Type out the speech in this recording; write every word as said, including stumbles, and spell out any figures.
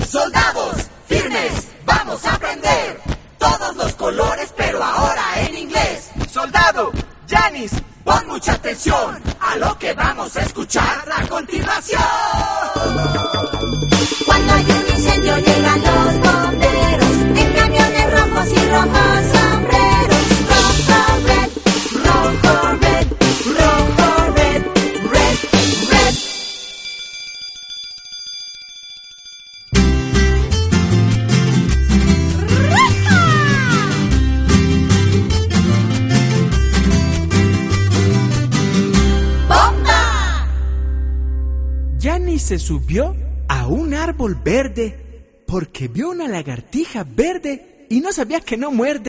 Soldados, firmes, vamos a aprender todos los colores, pero ahora en inglés. Soldado, Yanis, pon mucha atención a lo que vamos a escuchar a continuación. Cuando hay un incendio llegan los bomberos en camiones rojos y rojos sombreros. Rojo, red, rojo, red, rojo, red, red, red. ¡Bomba! Yanis se subió a un árbol verde porque vio una lagartija verde y no sabía que no muerde.